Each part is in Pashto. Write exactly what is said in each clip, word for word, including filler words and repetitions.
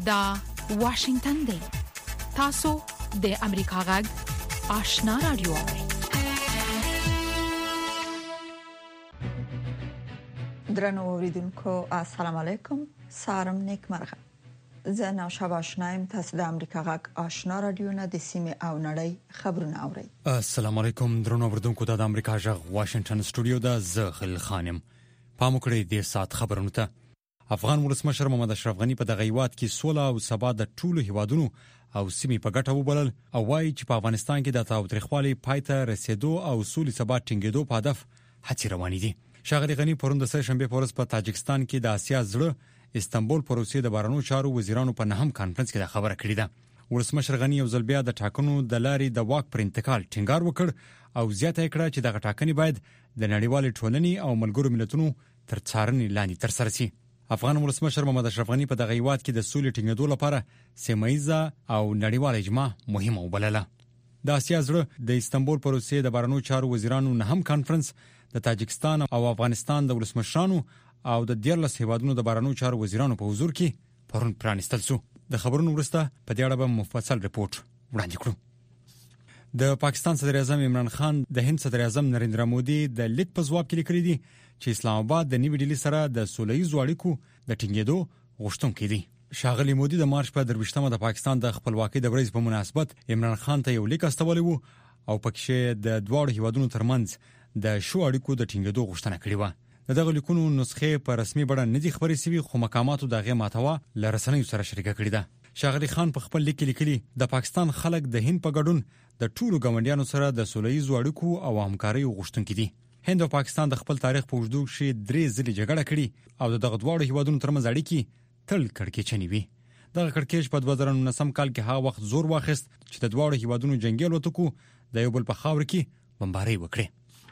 دا واشنگتن دی. تاسو د امریکا غږ آشنا رادیو. درنو اوریدونکو السلام علیکم. سارم نیک مرغه. زه نو شب آشنایم. تاسو د امریکا غږ آشنا رادیو نه د سیمې او نړۍ خبرونه اورئ. السلام علیکم درنو اوریدونکو د امریکا غږ واشنگتن سټوډیو د زه خل خانم. پام وکړئ د سات خبرونه ته. افغان ولسمشر محمد اشرف غنی په دغه هیواد کې سوله او ثبات د ټولو هیوادونو او سیمې په ګټه وبلل او وایي چې په افغانستان کې د تاوتریخوالي پایته رسیدو او سولې ثبات ټینګېدو په هدف هڅې روانې دي. ښاغلي غنی پرون د سه شنبه په ورځ په تاجکستان کې د آسیا زړه استنبول په روسیې د بهرنیو چارو وزیرانو په نهم کانفرنس کې د خبره کړې ده. ولسمشر غنی یو ځل بیا د ټاکنو د لارې د واک پر انتقال ټینګار وکړ او زیاته کړه چې دغه ټاکنې باید د نړیوال ټولنې او ملګرو ملتونو تر څارنې لاندې ترسره شي. افغان ولسمشر محمد اشرف غنی په دغه هیواد کې د سولې ټینګېدو لپاره سیمه‌ایزه او نړیواله اجماع مهمه وبلله. د آسیا زړه د استنبول په روسیې د بهرنیو چارو وزیرانو نهم کانفرنس د تاجکستان او افغانستان د ولسمشرانو او د دیارلس هیوادونو د بهرنیو چارو وزیرانو په حضور کې پرون پرانیستل شو. د خبرونو وروسته په دې اړه به مفصل رپورټ وړاندې کړو. د پاکستان صدر اعظم عمران خان د هند صدر اعظم نریندرا مودي د لیک په ځواب کې لیکلي دي چې اسلام آباد د نیوي ډیلی سره د سوله‌ییزو اړیکو د ټینګېدو غوښتونکی دی. ښاغلي مودي د مارچ په درویشتمه د پاکستان د خپلواکۍ د ورځې په مناسبت عمران خان ته یو لیک استولی وو او پکې د دواړو هیوادونو ترمنځ د شو اړیکو د ټینګېدو غوښتنه کړې وه. دغه لیکونو نسخې په رسمي بڼه نه دي خبرې شوي خو مقاماتو دغه ماتوا له رسنیو سره شریکه کړې ده. ښاغلي خان په خپل لیک کې لیکلي د پاکستان خلک د هند په ګډون د ټولو ګاونډیانو سره د سوله‌ییزو اړیکو او همکارۍ غوښتونکي دي. هند او پاکستان د خپل تاریخ په اوږدو کې درې ځلې جګړه کړې او د دغه دواړو هیوادونو ترمنځ اړیکې تل کړکېچنې وي. دغه کړکېچ په دوه زره نولسم کال کې هغه وخت زور واخیست چې د دواړو هیوادونو جنگي الوتکو د یو بل په خاور کې بمبارۍ وکړې.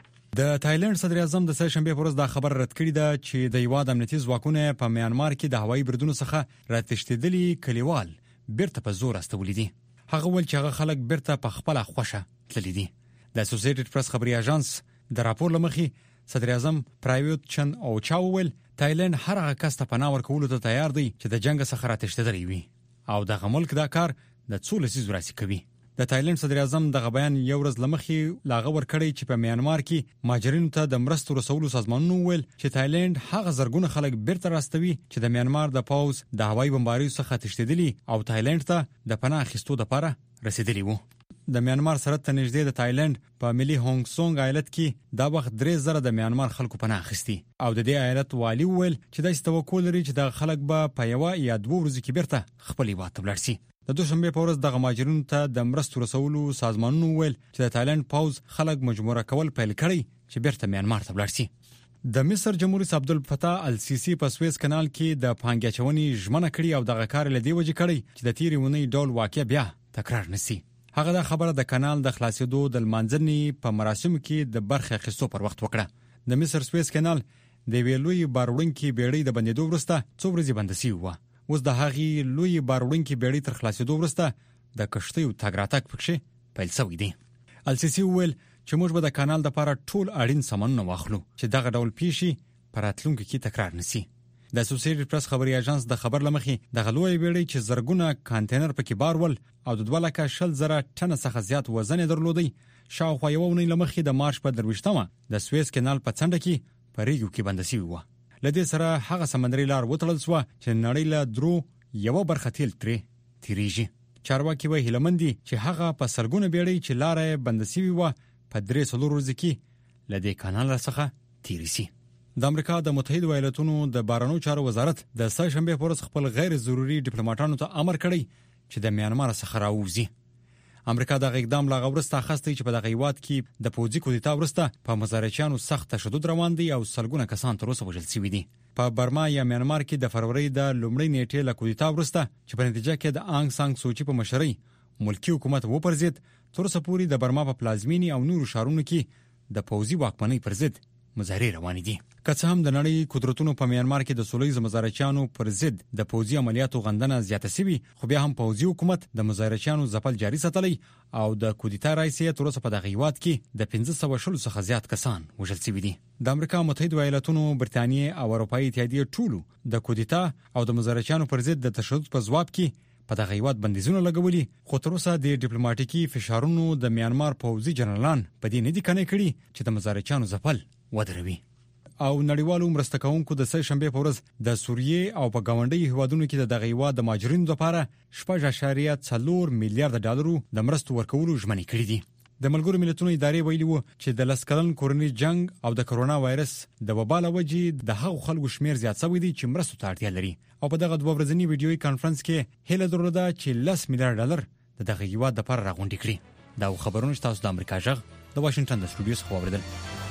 د تایلند صدر اعظم د سه شنبه په ورځ دا خبر رد کړی ده چې د هیواد امنیتي ځواکونه په میانمار کې د هوایي بریدونو څخه راتښتېدلي کلیوال بیرته په زور استولي دي. هغه ول چې هغه خلک بیرته په خپل خوښه تللي دي. د اسوسییټډ پریس خبري اژانس د راپور لمخې صدر اعظم پرایوت چن او چاو ول تایلند هر هغه کس ته پناه ورکولو ته تیار دی چې د جنگ څخه راتښتېدلی وي او دغه ملک دا کار د څو لسیزو راځي کوي. د تایلند صدر اعظم دغه بیان یو ورځ لمخې لاغه ور کړی چې په میانمار کې ماجرینو ته د مرستو رسولو سازمانونو ویل چې تایلند هغه زرګونه خلک بیرته راستوي چې د میانمار د پاوز د هوایي بمباریو څخه تښتېدلي او تایلند ته د پناه اخیستو لپاره رسیدلی وو. د میانمار سرحد ته نږدې د تایلند په ملي هونګ سونګ ایالت کې دا وخت درې زره د میانمار خلکو پناه اخیستي او د دې ایالت والی ویل چې داسې توقع لري چې د خلک به په یو یا دوه ورځې کې بیرته خپل هیواد ته ولاړ شي. د دوشنبه په ورځ دغه ماجرینو ته د مرستو رسولو سازمانونو ویل چې د تایلند پاوز خلک مجبور کول پیل کړي چې بیرته میانمار ته ولاړ شي. د مصر جمهور رئیس عبدالفتاح السیسی په سویس کانال کې د پانګاچونې ژمنه کړې او دغه کار له دې وجې کړی چې د تیرې اونۍ ډول واقع بیا تکرار نشي. هغه دا خبره د کانال د خلاصېدو د لمانځنې په مراسمو کې د برخه اخیستو پر وخت وکړه. د مصر سویس کانال د ویلوی باروړونکي بیړۍ د بندېدو وروسته څو ورځې بند شوی و. اوس د هغې لوی باروړونکي بیړۍ تر خلاصېدو وروسته د کشتیو تګ راتګ پکې پیل شوی دی. السیسی وویل چې موږ به د کانال لپاره ټول اړین سامانونه واخلو چې دغه ډول پیښې په راتلونکي کې تکرار نشي. د اسوسییټډ پریس خبري اژانس د خبر لمخې د غلوی بیړۍ چې زرګونه کانټینر پکې بار ول او د دوه لکه شل زره ټنه څخه زیات وزن درلودي شاوخوا یو ونې لمخې د مارچ په درویشتمه د سویس کانال په څنډه کې په ریګو کې بند شوی و. لدې سره هغه سمندري لار وتړل شو چې نړۍ له درو یو برخه تیل ترې تیریږي. چارواکي وایي هیلمندي چې هغه په سلګونه بیړۍ چې لارې بند شوی و په درې څلور ورځې کې لدې کانال څخه تیری شي. د امریکا د متحده ایالاتونو د بهرنیو چارو وزارت د سه شنبه په ورځ خپل غیر ضروري ډیپلوماټانو ته امر کړی چې د میانمار څخه راوځي. امریکا د اقدام لا غوړسته اخیستی چې په دغه هیواد کې د پوځي کودتا وروسته په مزارچیانو سخت تشدد روان دي او سلګونه کسان تر اوسه وژل شوي دي. په برما یا میانمار کې د فروری د لومړۍ نیټې له کودتا وروسته چې په نتیجه کې د آنګ سانګ سوچي په مشرۍ ملکی حکومت وپرځید تر اوسه پورې د برما په پلازمینی او نورو شهرونو کې د پوځي واکمنۍ پر ضد مظاهرې روانې دي. که څه هم د نړۍ قدرتونو په میانمار کې د سولهییز مظاهرچیانو پر ضد د پوځي عملیاتو غندنه زیاته شوې، خو بیا هم پوځي حکومت د مظاهرچیانو ځپل جاري ساتلی او د کودتا رئیس یې تر اوسه په دغه هیواد کې د پنځه سوه شلو څخه زیات کسان وژل شوي دي. د امریکا متحده ایالاتونو، برتانیې او اروپایي اتحادیې ټولو د کودتا او د مظاهرچیانو پر ضد د تشدد په ځواب کې په دغه هیواد بندیزونه لګولي، خو تر اوسه د ډیپلوماټیکي فشارونو د میانمار پوځي جنرالان په دې نه دي قانع کړي چې د مظاهرچیانو ځپل ودروي. او نړیوالو مرسته کوونکو د سه شنبې په ورځ د سوریې او په ګاونډي هیوادونو کې د دغه هیواد د مهاجرینو لپاره شپږ اعشاریه څلور میلیارډ ډالرو د مرستو ورکولو ژمنې کړې دي. د ملګرو ملتونو ادارې ویلي وو چې د لس کلن کورني جنگ او د کرونا وایرس د وبا له وجې د هغو خلکو شمیر زیات شوی دی چې مرستو ته اړتیا لري. او په دغه دوه ورځني ویډیويي کانفرنس کې هیله درلوده چې لس میلیارډ ډالر د دغه هیواد لپاره راغونډ کړي. دا خبرونه تاسو د امریکا جغ د واشنگټن د سټوډیو څخه واوریدل.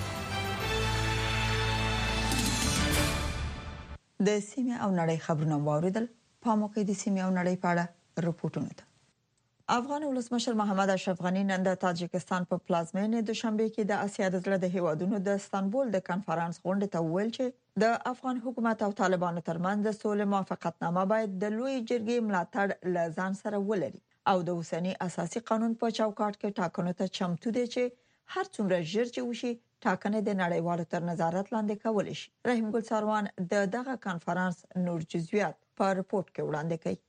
د سیمې او نړۍ خبرونه واوریدل. په موقع د سیمې او نړۍ په اړه رپورټونه ده. افغان ولسمشر محمد اشرف غنی نن د تاجکستان په پلازمینه دوشنبه کې د اسیا د زړه د هیوادونو د استانبول د کانفرنس غونډې ته وویل چې د افغان حکومت او طالبانو ترمنځ د سولې موافقتنامه باید د لوی جرګې ملاتړ لزان سره ولري او د اوسنی اساسي قانون په چوکاټ کې ټاکنو ته چمتو دي چې هر څومره ژر چې وشي ټاکنې د نړیوالو تر نظارت لاندې کول شي. رحیم ګل ساروان د دغه کانفرنس نور جزئیات په رپورت کې وړاندې کوي.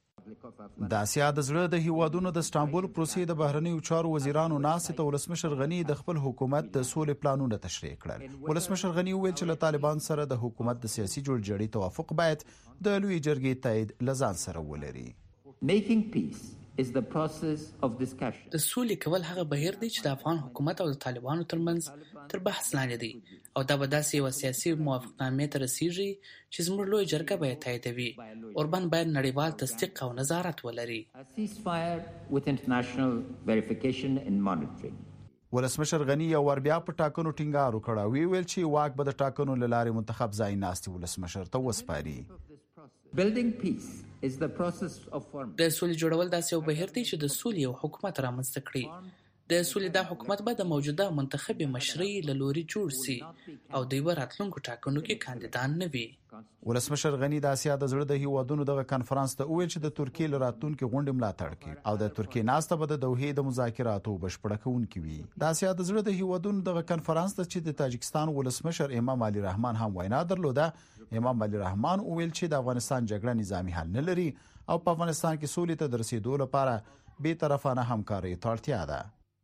د اسیا د زړه د هیوادونو د استانبول پروسې د بهرنیو چارو وزیرانو ناستې ته ولسمشر غنی د خپل حکومت د سولې پلانونه تشریح کړل. ولسمشر غنی وویل چې له طالبان سره د حکومت د سیاسي جوړجاړي توافق باید د لوی جرګې تایید لزان سره ولري. Making peace is the process of discussion. د سولې کول هغه بهیر دی چې د افغان حکومت او د طالبانو ترمنځ تر بحث لاندې دی او دا به داسې یو سیاسي موافقتنامې ته رسیږي چې زموږ لوی جرګه به یې تاییدوي. اوربان باید نړیوال تصدیق او نظارت ولري. A ceasefire with international verification and monitoring. ولسمشر غنی یو ور بیا په ټاکنو ټینګار وکړ او ویل چې واک به د ټاکنو له لارې منتخب ځای ناستي ولسمشر ته وسپاري. Building peace is the process of forming. د سولې جوړول داسې یو بهیر دی چې د سولې یو حکومت رامنځته کړي. د سولې دا حکومت به د موجوده منتخب مشرۍ له لوري جوړ سي او د یو راتلونکو ټاکنو کې کاندیدان نه وي. ولسمشر غنی د اسیا د زړه د هیوادونو دغه کانفرنس ته وویل چې د ترکیې له راتلونکو غونډې ملاتړ کوي او د ترکیې ناسته به د دوحې د مذاکراتو بشپړه کوونکې وي. د اسیا د زړه د هیوادونو دغه کانفرنس ته چې د تاجکستان ولسمشر امام علي رحمان هم وینا درلوده. امام علي رحمان وویل چې د افغانستان جګړه نظامی حل نه لري او په افغانستان کې سولې ته د رسیدو لپاره بې طرفانه همکاري ته اړتیا ده.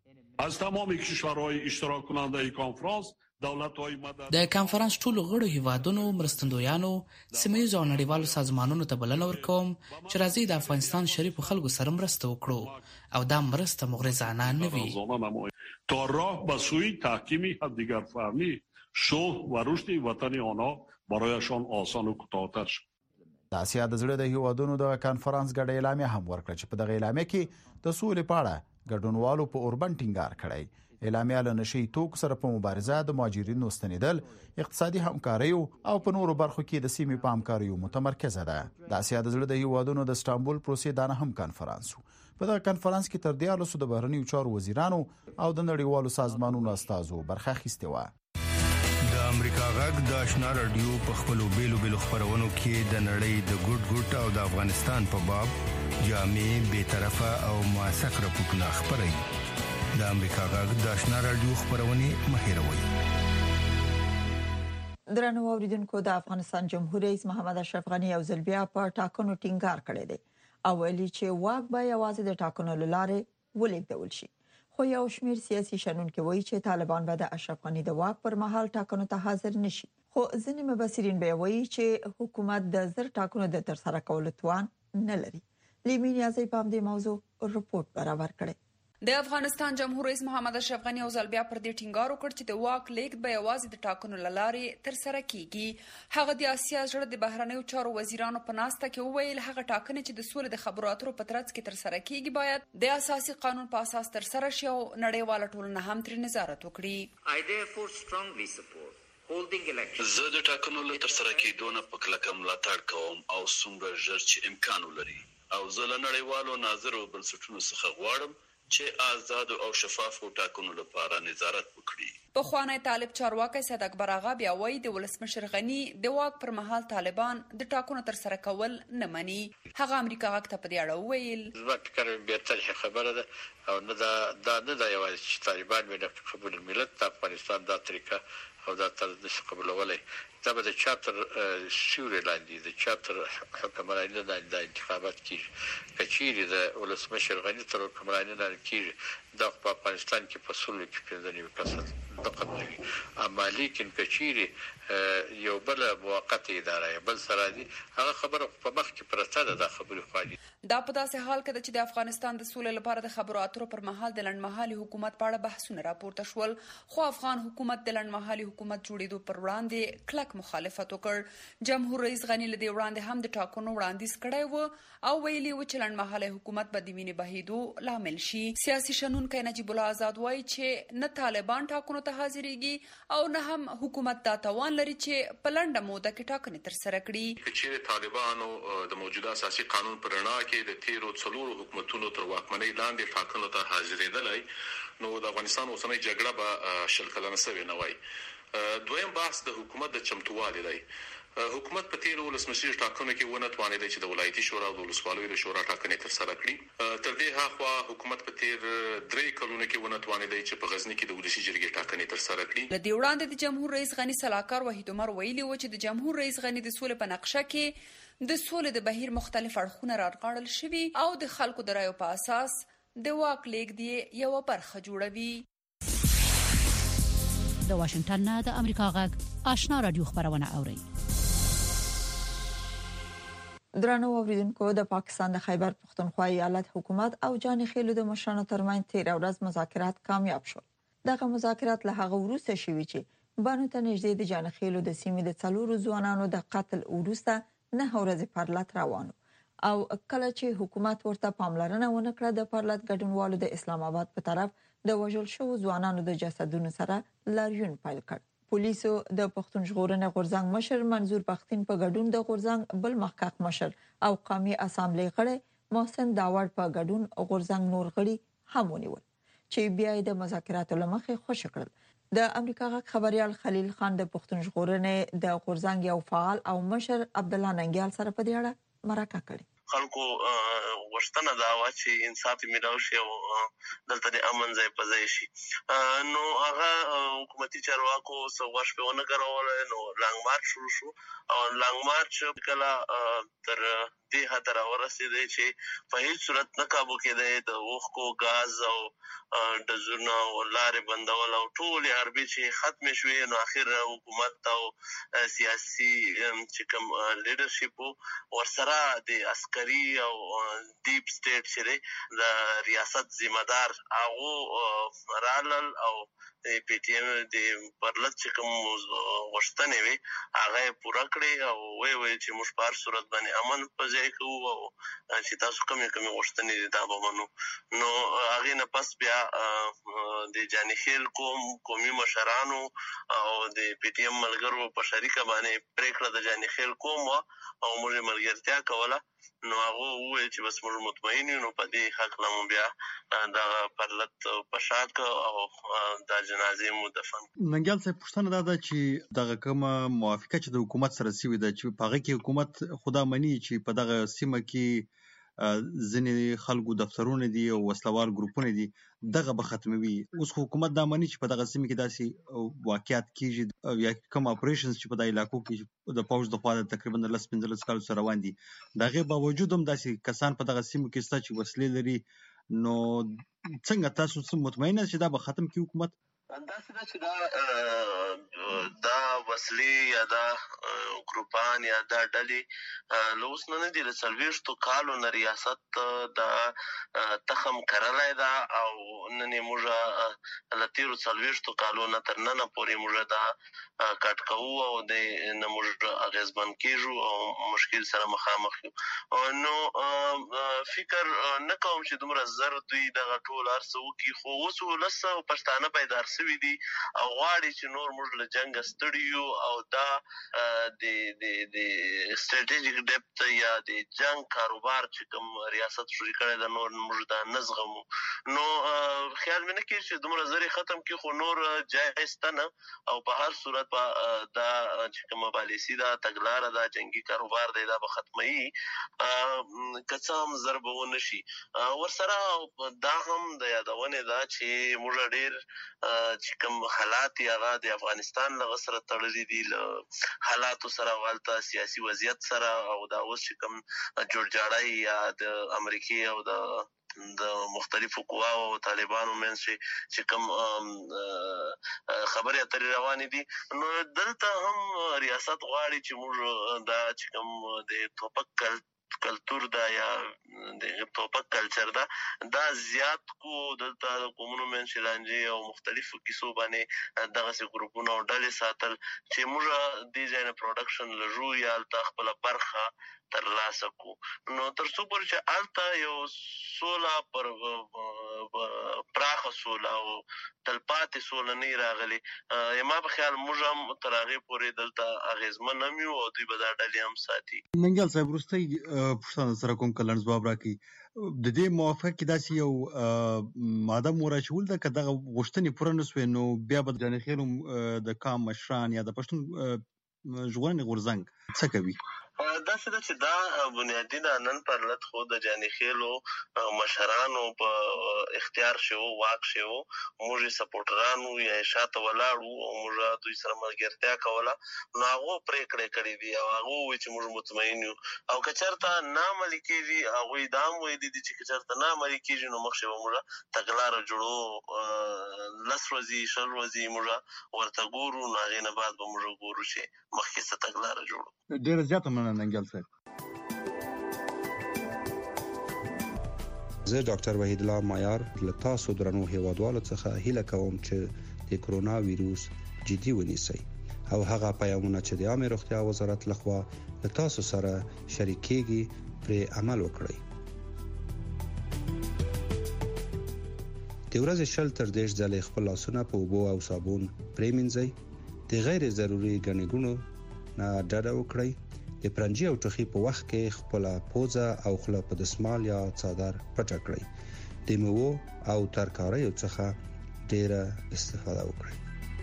از تمام کشورهای اشتراک کننده کانفرنس دولت‌های مدني د کانفرنس ټولو غړو هیوادونو مرستندویانو سیمه‌ییزو او نړیوالو سازمانونو ته بلنه ورکوم چې راځي د افغانستان شریفو خلکو سره مرسته وکړو او دا مرسته مغرضانه نه وي تا راه به سوی تحکیم همدیگرفهمی صلح و رشد وطن آنها برایشان آسان و کوتاه‌تر شد. د اسیا د زړه د هیوادونو د کانفرنس ګډه اعلامیه هم ورکړه چې په دغه اعلامیه کې د سولې په اړه ګډونوالو په اوربن ټینګار کړی. اعلامیه له نشي توکو سره په مبارزه د مهاجرینو ستنیدل، اقتصادي همکاري او په نورو برخو کې د سیمې په همکاري متمرکزه ده. د اسیا د زړه د هیوادونو د استانبول پروسې دانه هم کانفرنس په دغه کانفرنس کې تر دیارلسو د بهرنیو چارو وزیرانو او د نړیوالو سازمانونو استازو برخه اخیستې وه. د امریکا غږ د آشنا رادیو په خپلو بیلو بیلو خبرونو کې د نړۍ د ګوټ ګوټ او د افغانستان په باب جامع، بی‌طرفه او موثق راپورټونه خپروي. د امریکا غږ د آشنا رادیو خبرونه مه هېروئ. درنو اوریدونکو، د افغانستان جمهور رئیس محمد اشرف غنی یو ځل بیا په ټاکنو ټینګار کړی دی او ویلي چې واک به یوازې د ټاکنو له لارې ولېږدول شي. خو یو شمېر سیاسي شنونکي وایي چې طالبان به د اشرف غنی د واک پر مهال ټاکنو ته حاضر نشي. خو ځینې مبصرین به وایي چې حکومت د زر ټاکنو د ترسره کولو توان نه لري. لیمي نیازی په همدې موضوع رپورټ برابر کړی. د افغانستان جمهور رئیس محمد اشرف غنی او ځل بیا پر دې ټینګار وکړ چې د واک لیږد به یوازې د ټاکنو له لارې ترسره کیږي. هغه د اسیا زړه د بهرنیو چارو وزیرانو په ناسته کې وویل هغه ټاکنې چې د سولې د خبرو اترو په ترڅ کې ترسره کیږي باید د اساسي قانون په اساس ترسره شي او نړیواله ټولنه هم ترې نظارت وکړي. I therefore strongly support holding elections. زه د ټاکنو له ترسره کېدو نه په کلکه ملاتړ کوم او څومره ژر چې امکان ولري او زه له نړیوالو ناظرو بنسټونو څخه غواړم چې آزاد او شفاف ټاکنو لپاره نظارت وکړي. پخوانی طالب چارواکي سید اکبر آغا بیا وایي د ولسمشر غني د واک پر مهال طالبان د ټاکنو تر سره کول نه مني. هغه امریکا غاک ته په دې اړه وویل زما فکر بیا تل خبره ده او نه دا دا نه دا یوازې چې طالبان مې قبول الملت د افغانستان دا طریقه او دا تر نشي قبولولای دا به د چاپتر سیوري لاندې د چاپتر حکمرانی لاندې د انتخابات کیږي کچيري د ولسمشر غني تر حکمرانی لاندې کیږي د په افغانستان کې په سولو کې پنځه کسان د قبلوي اما لیکن کچيري یو بل موقته اداره بل سره دي هغه خبره په مخ کې پرته ده د خبرې خالي دا په داسې حال کې چې د افغانستان د سولې لپاره د خبرو اترو پر مهال د لنډمهالي حکومت په اړه بحثونه راپورته شول خو افغان حکومت د لنډمهالي حکومت جوړېدو پر وړاندې کلک مخالفت وکړ. جمهور رئیس غني له دې وړاندې هم د ټاکنو وړاندیز کړی و او ویلي و چې لنډمهالي حکومت به د وینې بهیدو لامل شي. سیاسي شنونکی نجیب الله آزاد وایي چې نه طالبان ټاکنو ته حاضرېږي او نه هم حکومت دا توان لري چې په لنډه موده کې ټاکنې ترسره کړي. چې طالبانو د موجوده اساسي قانون پر رڼا کې د تیرو څلورو حکومتونو تر واکمنۍ لاندې ټاکنو ته حاضرېدلای نو د افغانستان اوسنۍ جګړه به شل کلنه سوې نه وای. دویم بحث د حکومت د چمتووالي دی. حکومت په تیرو ولسمشر ټاکنو کې ونه توانېدی چې د ولایتي شورا او د ولسوالیو د شورا ټاکنې ترسره کړي. تر دې هاخوا حکومت په تیر درې کلونو کې ونه توانېدی چې په غزني کې د ولسي جرګې ټاکنې ترسره کړي. له دې وړاندې د جمهور رئیس غني صلاحکار وحید عمر ویلي و چې د جمهور رئیس غني د سولې په نقشه کې د سولې د بهیر مختلف اړخونه راغړل شوي او د خلکو د رایو په اساس د واک لیږد یو برخه جوړوي. د واشنگټن نه د امریکا غږ آشنا رادیو خبرونه اوري. درنو اوریدونکو د پاکستان د خیبر پختونخوا ایالت حکومت او جاني خیلو د مشرانو ترمنځ تیر ورځ مذاکرات کامیاب شول. دغه مذاکرات له هغه وروسته شوي چې بانو ته نږدې د جاني خیلو د سیمې د څلورو ځوانانو د قتل وروسته نه ورځې پرلط روانو او کله چې حکومت ورته پاملرنه ونه کړه د پرلط ګډونوالو د اسلام آباد په طرف د وژل شوو ځوانانو د جسدونو سره لاریون پیل کړ. پولیسو د پښتون ژغورنې غورځنګ مشر منظور پښتين په ګډون د غورځنګ بل محقق مشر او قومي اسامبلې غړي محسن داوړ په ګډون غورځنګ نور غړي هم ونیول چې بیا د مذاکراتو لمخې خوش کړل. د امریکا غږ خبريال خلیل خان د پښتون ژغورنې د غورځنګ یو فعال او مشر عبد الله ننګیال سره په دې اړه مرکه کړې. خلکو غوښتنه دا و چې انصاف ملاو شي او دلته د امن ځای په ځای شي. نو هغه حکومتي چارواکو سوغش په ونه غراول نو لانګ مارچ شروع شو او لانګ مارچ کله تر دې حد راورسېد چې په هیڅ صورت نه کابو کېده د اوخکو غاز او د زونه ولارې بندول او ټول حربي چې ختم شوې نو اخر حکومت او سیاسي چې کوم لیډرشپ ورسره د عسکري او ډیپ سټیټ چې د ریاست ذمہ دار هغه رالل او پی ټی ایم د پرلط چې کوم غوښتنې وي هغه پوره کړې او وی وی چې موږ په هر صورت باندې امن په ځای کوو او چې تاسو کومې کومې غوښتنې دي دا به منو. نو هغه نه پس بیا د جاني خیل قوم قومي مشرانو او د پی ټی ایم ملګرو په شریکه باندې پریکړه د جاني خیل قوم او موږ ملګرتیا کوله. نو هغه وایي چې بس موږ مطمئن یو په دې حق لمو بیا دا پرلط پښاک او د جنازې مدفن. ننګیال صاحب پښتنه دا ده چې دغه کومه موافقه چې د حکومت سره سوي ده چې په هغه کې حکومت خدا مني چې په دغه سیمه کې ځینې خلکو دفترونه دي او وسلوال ګروپونه دي دغه به ختموي. اوس حکومت دا مني چې په دغه سیمه کې داسې واقعیت کیږي یا کوم اپریشنز چې په دغه علاقو کې د پوج د خوا تقریبا لس پنځلس کال سره روان دي دغه باوجود هم داسې کسان په دغه سیمه کې ستا چې وسلې لري نو څنګه تاسو مطمئنه چې دا به ختم کی حکومت؟ دا څه چې دا دا وسلې یا دا ګروپان یا دا ډلې لوس نه دي له څلوېښتو کالو نه ریاست دا تخم کرلای دا او نن موږ له تیرو څلوېښتو کالو نه تر ننه پورې موږ دا کټ کوو او د نه موږ اغېزمن کېږو او مشکل سره مخامخ یو. نو فکر نه کوم چې دومره زر دوی دغه ټول هر څه وکړي خو اوس ولس او پښتانه پیدا سوي دي او غواړي چې نور موږ له جنگ ستړیو او دا د د د استراتیژیک ډیپت یا د جنگ کاروبار چې کوم ریاست شروع کړی دا نور موږ دا نزغمو نو خیال مې نه کیږي چې دومره زری ختم کی خو نور جایز نه او په هر صورت دا چې کوم پالیسی دا تګلار دا جنگي کاروبار دی دا به ختمي کڅام ضربونه شي ورسره دا هم د یادونه دا چې موږ ډیر چې کوم حالات هغه د افغانستان له سره تړلي دي له حالات سره والته سیاسي وضعیت سره او دا اوس چې کوم جوړجاړی یا د امریکای او د د مختلفو قواو او طالبانو منځ چې کوم خبرې اترې روانې دي نو دلته هم ریاست غواړي چې موږ دا چې کوم د توپک کلچر دا یا د توپک کلچر دا دا زیات کو دلته قومونو منځ لانجه او مختلفو کیسو باندې دغه سي ګروپونو او ډلې ساتل چې موږ د ځای پروډکشن لجو یا خپل برخه تر لاسه کو نو تر څو پر چې الته یو سولا پر پراخه سولا او تلپاتې سولا نه راغلي ما په خیال موږ هم تر هغه پورې دلته اغیزمن نه میو او دوی به دا ډلې هم ساتي. ننګل صاحب وروستي پښتنه سره کوم کلن ځواب راکړي د دې موافق داسې یو ماده مورچول ده که دغه غوښتنې پوره نه سوې نو بیا به د خیرم د کام مشران یا د پښتون ژغورنې غورځنګ څه کوي؟ دا څه ده چې دا بنیادی دا نن پرلط خو د جاني خېلو مشرانو په اختیار شو واک شو موږ سپورټرانو یا شاته ولاړو او موږ دوی سره ملګرتیا کوله نو هغه پرې کړې کړې دي او هغه وی چې موږ مطمئن یو او کچرته نامل کېږي هغه دام وې دي چې کچرته نامل کېږي نو مخ شو موږ تګلار جوړو لس ورځې شل ورځې موږ ورته ګورو نو هغه نه بعد به موږ ګورو چې مخکې څه تګلار جوړو. ډیر زیات مننه ننګل صاحب. زه ډاکټر وحید الله مایار له تاسو درنو هیوادوالو څخه هیله کوم چې د کرونا وایروس جدي ونیسئ او هغه پیغامونه چې د عامه روغتیا وزارت لخوا له تاسو سره شریکېږي پر عمل وکړئ. د ورځې شل تر دیش ځلې خپل لاسونه په اوبو او صابون پرېمنځئ. د غیر ضروري ګڼې ګوڼو نه ډډه وکړئ. د پرنجي او ټوخي په وخت کې خپل پوزه او خوله په دسمال یا څادر پټه کړئ. د میوو او ترکاریو څخه ډیره استفاده وکړئ.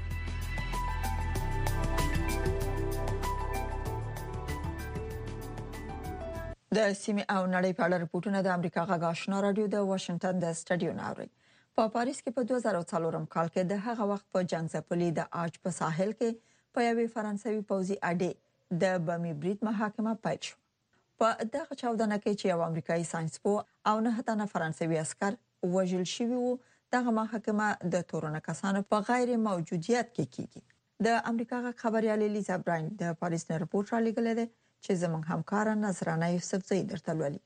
د سیمې او نړۍ په اړه رپورټونه د امریکا غږ آشنا رادیو د واشنگټن د سټډیو ناوړي. په پاریس کې په دوه زره څلور کال کې د هغه وخت په جنگ ځپلي د آج په ساحل کې په یوې فرانسوي پوځي اډې د بمي برید محاکمه پیل شو. په دغه چاودنه کې چې یو امریکایي ساينسپوه او نه تنه فرانسوي عسكر وژل شوي وو دغه محاکمه د تورونه کسانو په غیر موجودیت کې کیږي. د امریکا غږ خبريال لیزا براین د پاریس نه رپورټ را لګلې ده چې زموږ همکار نظرانه یوسفزئی درته ولولي.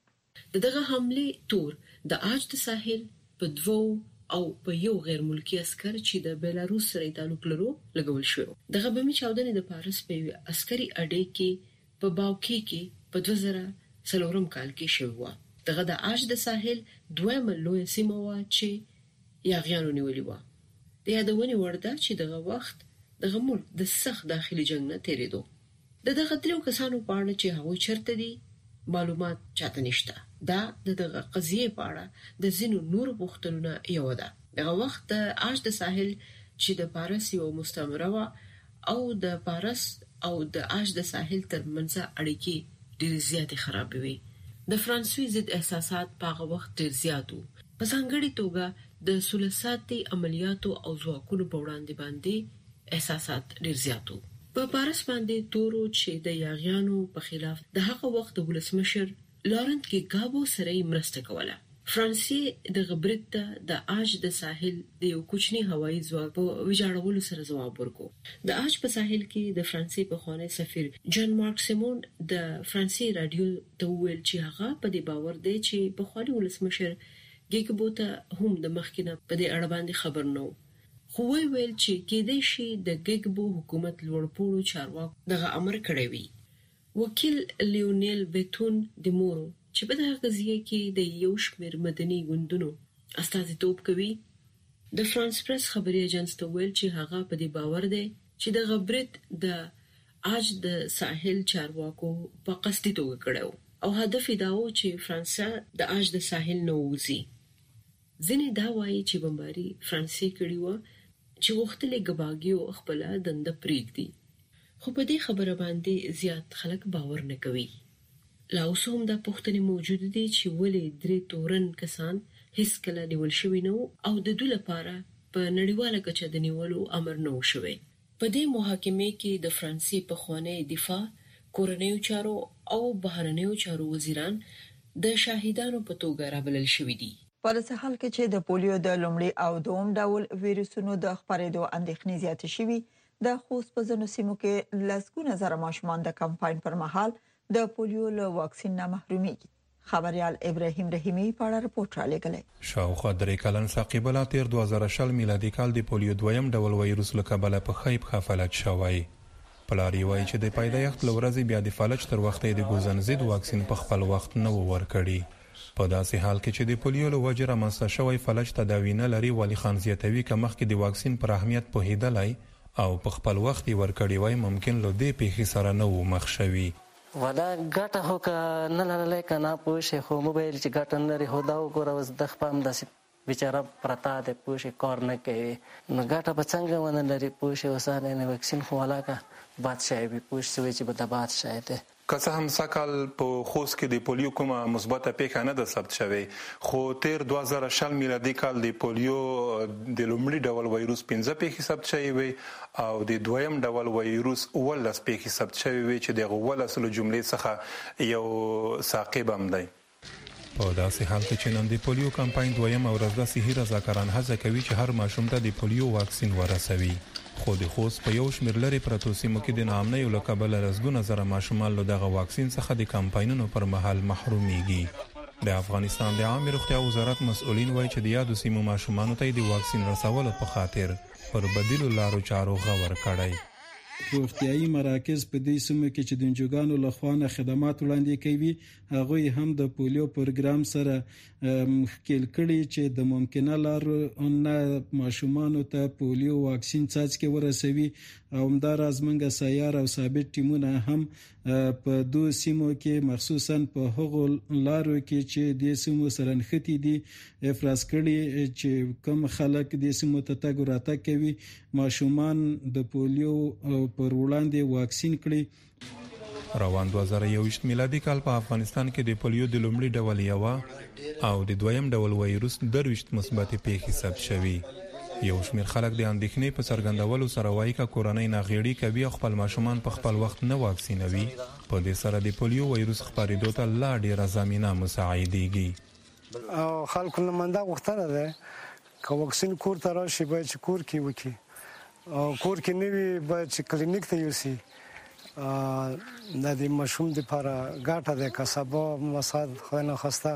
دغه حمله تور د آج د ساحل په دوو او په یو غیر ملکی عسكر چې د بیلاروس سره تعلق لرو لګول شو. دغه بمي چاودنې د پاریس په عسکري اډې کې په باوکی کې په دوه زره څلور کال کې شو. دغه د آج د ساحل دویمه لوی سیمه و چې یاغیانو نیولې و. د یادونې وړ ده چې دغه وخت دغه ملک د سخت داخلي جنگ نه تیریدو. د دغه درو کسانو په اړه چې هغوی چرته دي معلومات چاته نشته. دا دغه قضیه په اړه د زینو نور پوښتنونه یو ده. دغه وخت د آج د ساحل چې د پاریس یو مستعمره و او د پاریس او د آج د ساحل ترمنځ اړیکې ډېر زیات خراب وي. د فرانسوي ضد احساسات په هغه وخت ډېر زیات وو. په ځانګړي توګه د ثلاثاتي عملیاتو او ځواکونو په وړاندې باندې احساسات ډېر زیات وو. په پاریس باندې تورو چې د یاغیانو په خلاف د هغه وخت د ولسمشر لارنت کې ګابو سره مرسته کوله. فرانسې د غبرت ته د آج د ساحل د یو کوچني هوایي ځواک په ویجاړولو سره ځواب ورکړ. د آج په ساحل کې د فرانسې په خوانی سفیر جان مارک سیمون د فرانسې رادیو ته ویل چې هغه په دې باور دی چې په خوانی ولسمشر ګیګبو ته هم د مخکینه په دې اړه باندې خبر نه و. خو وی ویل چې کېدې شي د ګیګبو حکومت لوړپوړو چارواکو دغه امر کړی وي. وکیل لیونیل بیتون د مورو چې په دغه قضیه کې د یو شمېر مدني ګوندونو استازیتوب کوي د فرانس پریس خبري ایجنسی ته ویل چې هغه په دې باور دی چې د غبرت د اج د ساحل چارواکو په قصدي توګه کړو او هدف یې دا و چې فرانسا د اج د ساحل نه وځي. ځینې دا وایي چې بمباري فرانسې کړی و چې وختلې ګباګیو خپل دنده پریږدي، خو په دې خبره باندې زیات خلک باور نه کوي. لا اوس هم دا پوښتنې موجود دي چې ولې درې تورن کسان هیڅ کله نیول شوي نه او د دوی لپاره په نړیواله کچه د نیولو امر نه وشوي. په دې محاکمه کې د فرانسې پخوانی دفاع، کورنیو چارو او بهرنیو چارو وزیران د شاهدانو په توګه رابلل شوي دي. په داسې حال کې چې د پولیو د لومړي او دوم ډول ویروسونو د خپرېدو اندېښنې زیاتې شوي، د خوست په ځینو سیمو کې لسګونه زره ماشومان د کمپاین پر مهال د پولیو له واکسین نه محرومیږي. خبريال ابراهیم رحیمی په اړه رپورټ را لګلې. شاوخوا درې کلن ساقبلا تیر دوه زره شل میلادي کال د پولیو دویم ډول وایروس له کبله په خیب خفلت شوی. پلاری وایي چې د پیدایښت لورځي بیا د فلج تر وخت د ګوزن ضد واکسین په خپل وخت نه ورکړي. په داسې حال کې چې د پولیو له وجې رامنځته شوی فلج تداوی نه لري، ولی خان زیاتوي که مخکې د واکسین پر اهمیت پوهېدلی او په خپل وخت یې ورکړی وای، ممکن له دې پیښې سره نه و مخ شوي. ولا ګټه هو که نه لرلی که نه پوه شي، خو موبایل چې ګټه نه لري خو دا وګوره اوس د خپل همداسې بیچاره پرته دی، پوه شي کار نه کوي، نو ګټه به څنګه ونه لري پوه شي. اوس نه واکسین خو ولاکه بادشاهي وي، پوه شي چې به د بادشاهي دی. که څه هم سکهال په خوست کې د پولیو کومه مثبته پیښه نه ده ثبت شوې، خو تیر دوه زره شل میلادي کال د پولیو د لومړي ډول وایروس پنځه پیښې ثبت شوې وي او د دویم ډول وایروس اوولس پیښې ثبت شوې وي چې د اوولس له جملې څخه یو ساقب هم دی. په داسې حال کې چې نن د پولیو کمپاین دویمه ورځ ده، صحي رضاکاران هڅه کوي چې هر ماشوم ته د پولیو واکسین ورسوي، خو د خوست په یو شمېر لرې پرتو سیمو کې د ناامنیو له کبله لسګونه زره ماشومان له دغه واکسین څخه د کمپاینونو پر مهال محرومیږي. د افغانستان د عامې روغتیا وزارت مسؤلین وایي چې د یادو سیمو ماشومانو ته د واکسین رسولو په خاطر پر بدیلو لارو چارو غور کړی. روغتیايي مراکز په دې سیمو کې چې د انجوګانو لخوا نه خدمات وړاندې کوي، هغه هم د پولیو پروګرام سره ښکېل کړي چې د ممکنه لارو نه ماشومانو ته پولیو واکسین څاڅکي ورسوي. او همداراز موږ سیار او ثابت ټیمونه هم په دوه سیمو کې مخصوصا په هغو لارو کې چې د سیمو سره نښتي دي افراز کړي چې کوم خلک د سیمو ته تګ راتګ کوي ماشومان د پولیو پر وړاندې واکسین کړي. روان دوه زره یوویشت میلادي کال په افغانستان کې د پولیو د لومړي ډول یوه او د دویم ډول وایروس درویشت مثبتې پیښې ثبت شوي. یو شمېر خلک د اندېښنې په څرګندولو سره وایي که کورنۍ ناغېړي کوي او خپل ماشومان په خپل وخت نه واکسینوي، په دې سره د پولیو وایروس خپرېدو ته لا ډېره زمینه مساعدېږي. او خلکو لمنده غوښتنه ده که واکسین کور ته راشي باید چې کور کې وکړي، او کور کې نه وي باید چې کلینیک ته یوسي. د دې ماشوم دپاره ګټه ده که سبا مثلا خدای نخواسته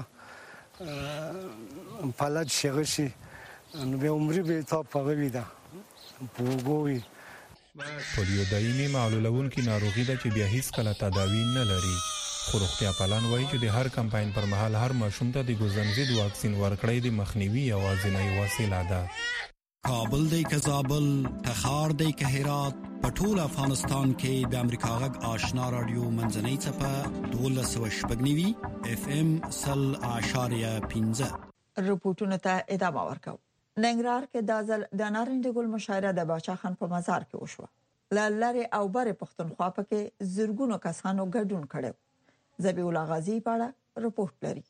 فلج شي هغه شي نو بیا عمري به تا په غوي ده په وګوي. پولیو دایمي معلولونکې ناروغي ده چې بیا هیڅ کله تداوی نه لري، خو روغتیا پالان وایي چې د هر کمپاین پر مهال هر ماشوم ته د ګوزن ضد واکسین ورکړی د مخنیوي یوازینۍ وسیله ده. کابل دی که زابل، تخار دی که هرات، په ټول افغانستان کې د امریکا غږ آشنا رادیو منځنۍ څپه دولس سوه شپږ نوي اف ام سل اعشاریه پنځه. رپورټونو ته ادامه ورکوو. ننګرهار کې د ځل د نارنج ګل مشاعره د باچا خان په مزار کې وشوه. له لارې او برې پښتونخوا پکې زرګونو کسانو ګډون کړو. ذبیح الله غازی په اړه رپورټ لري.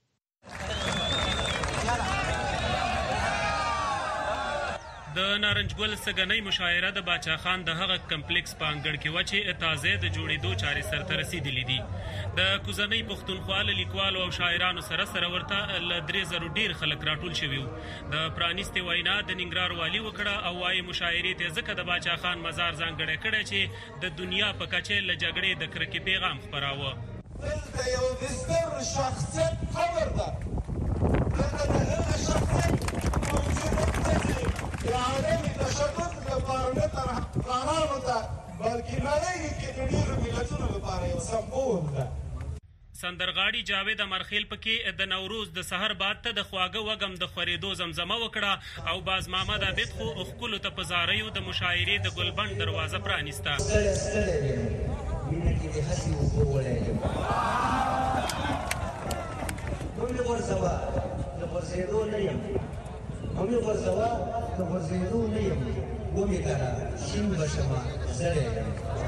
د نارنج ګل سګنۍ مشاعره د باچا خان د هغه کمپلیکس په انګړ کې و چې تازه د جوړېدو چارې سرته رسېدلې دي. د کوزنۍ پښتونخوا له لیکوالو او شاعرانو سره سره ورته له درې زرو ډېر خلک راټول شوي وو. د پرانیستې وینا د ننګرهار والي وکړه او وایي مشاعرې ته ځکه د باچا خان مزار ځانګړی کړی چې د دنیا په کچه له جګړې د کرکې پیغام خپراوه. دلته یو د ستر شخصیت قبر ده، دلته د هغه شخصیت د عالمي تشدد لپاره نه تر افغانانو ته بلکې نړۍ کې د ډېرو ملتونو لپاره یو سمبول ده. سندرغاړي جاوید امرخیل پکې د نوروز د سحر بعد ته د خواږه وګم د خورېدو زمزمه وکړه او باز محمد عابد خو خپل ته پزاریو د مشاعرې د ګلبند دروازه پرانیسته. همي ورزوا د ورزيدو نه يم همي ورزوا د ورزيدو نه يم ومي کنه شین بشما زړه یم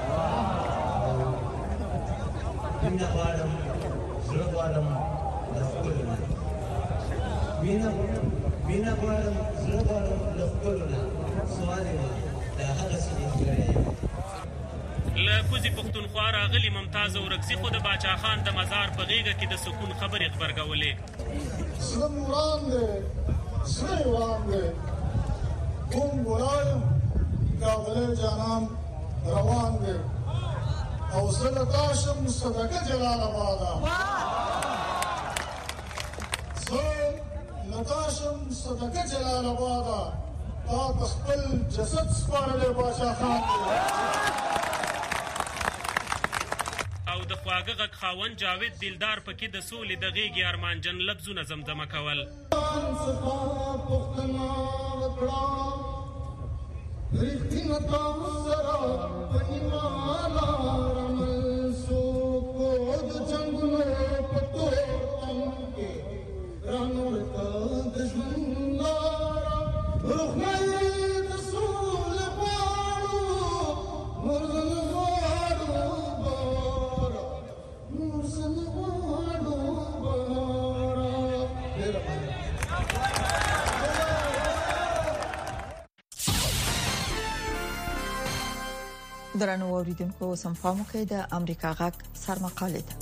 مینا غواړم زړه غواړم د خپلونه مینا مینا غواړم زړه غواړم د خپلونه سوال ما دا هغه څه دی له کوزي پښتونخوا راغلي ممتاز اورکزي خو د باچا خان د مزار په غیږه کې د سکون خبرې خبرګولې. زړه وران دی زړه وران دی کوم ګلایم کابل جانان روان دی او زړه تاسو مصدقه جلال آباد زړه لتاشم صدقه جلال آباد تا خپل جسد سپارلې باچا خان او د خواږه غږ خاوند جاوید دلدار پکې د سولې د غېږې ارمانجن لفظونه زمزمه کول. درنو اوریدونکو سمفامو کې د امریکا غږ سرمقاله ده.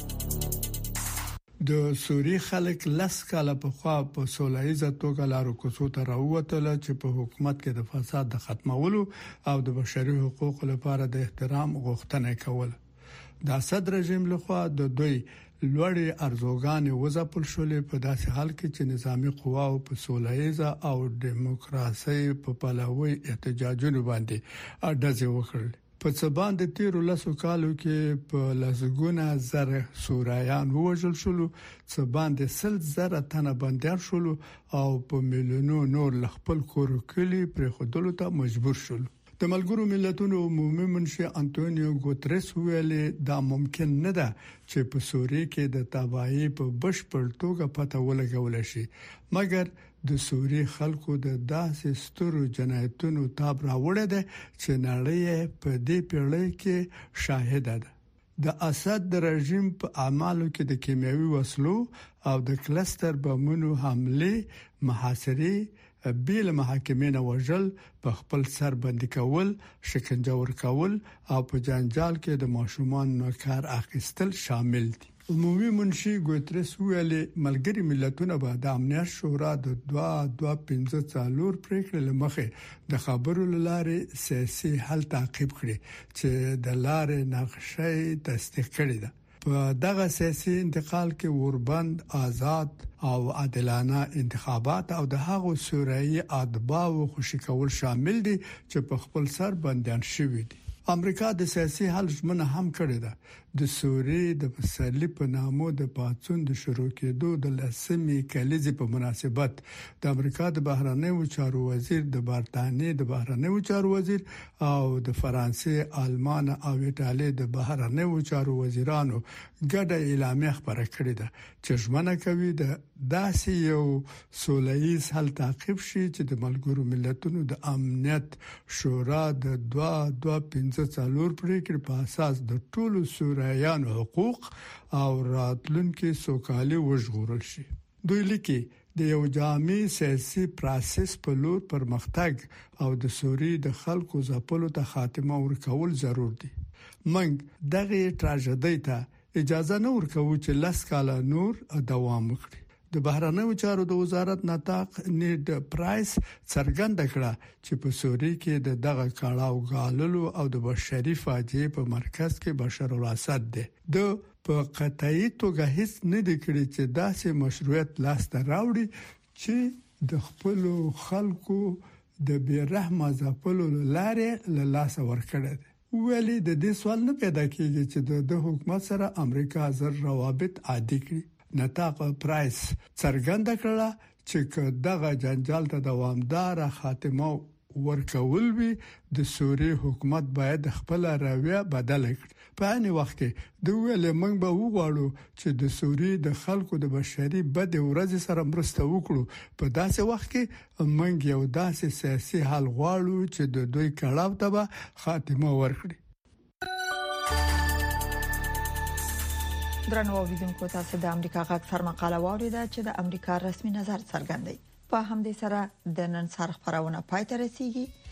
د سوري خلک لس کاله په خوا په سولایزه توګه لارو کوڅو ته راووتل چې په حکومت کې د فساد د ختمولو او د بشري حقوقو لپاره د احترام غوښتنه کول. د اسد رژیم لخوا د دوی لوړې ارزوګانې وځپل شولې په داسې حال کې چې نظامی قواو په سولایزه او دیموکراسي په پلاوي احتجاجونو باندې اډزه وکړل. په څبان د تیرو لسو کالو کې په لسګونه زره سوریان وژل شول، څبان د سل زره تنه بندیان شول او په میلیونو نور خپل کور کلی پر خودلو ته مجبور شول. د ملګرو ملتونو عمومي منشي انټونیو ګوتریس ویلي دا ممکن نه ده چې په سوریه کې د تباہي په بشپړ توګه پته ولګول شي، مګر د سوریه خلکو د داسې سترو جنایتونو تاب راوړل دي چې نړۍ په دې پیړۍ کې شاهد ده. د اسد رژیم په اعمالو کې د کیمیاوي وسلو او د کلستر بمونو حمله، محاصره، بیل محاکمینه وژل، په خپل سر بندي کول، شکنجه ورکول او په جنجال کې د ماشومان کار اخیستل شامل دي. عمومي منشي ګوتریس ویلي ملګری ملتونه به د امنیت شورا د دوه دوه پنځه څلور پریکړې لمخې د خبرو لاره سیاسي حل تعقیب کړي چې د لارې نقشې تصدیق کړي ده. په دغه سیاسي انتقال کې وربند، آزاد او عادلانه انتخابات او د هغو سوریایي اتباعو خوشی کول شامل دي چې په خپل سر بندیان شوي دي. امریکا د سیاسي حل ژمنه هم کړې ده. د سوریې د پسرلي په نامو د پاتون د شروع کېدو د لسمې کلیزې په مناسبت د امریکا د بهرنیو چارو وزیر، د برتانیې د بهرنیو چارو وزیر او د فرانسې، آلمان او ایټالیا د بهرنیو چارو وزیرانو ګډه اعلامیه خبره کړې ده چې ژمنه کوي د داسې یو سولهییز حل تعقیب شي چې د ملګرو ملتونو د امنیت شورا د دوه دوه پنځه څلور پریکړې په اساس د ټولو سوریایانو حقوق او راتلونکي سوکالي وژغورل شي. دوی لیکي د یو جامع سیاسي پروسس په لور پرمختګ او د سوریې د خلکو ځپلو ته خاتمه ورکول ضرور دي. موږ دغه تراژیدي ته اجازه نه ورکوو چې لاس کاله نور دوام وکړي. د بهرنیو چارو د وزارت نطاق نیډ پرایس څرګند کړه چې په سوریه کې د دغه کاړاو غاللو او د بشري فاجعه په مرکز کې بشار الاسد دی. د په قطعي توګه هیڅ نه دی کړی چې داسې مشروعیت لاس ته راوړي چې د خپل خلکو د بیرحمه ځپلو لاره له لاس ورکړي. ویلي د دې سوال نه پیدا کیږي چې د حکومت سره امریکا زر روابط عادي کړي. نتاقا پرایس څرګنده کړه چې دغه جنجال ته دوامدار خاتمه ورکول وي د سوریې حکومت باید خپل رویه بدل کړي. په ان وخت کې د ویلې موږ به وغواړو چې د سوریې د خلکو د بشري بد ورځ سره مرسته وکړو. په داسې وخت کې موږ یو داسې سیاسي حل غواړو چې د دوی کړهو ته به خاتمه ورکړي. درنو اوریدونکو تاسو د امریکا غږ سرمقاله واوریده چې د امریکا رسمي نظر څرګندوي. په همدې سره د نن سر خبرونه پای ته رسیدي.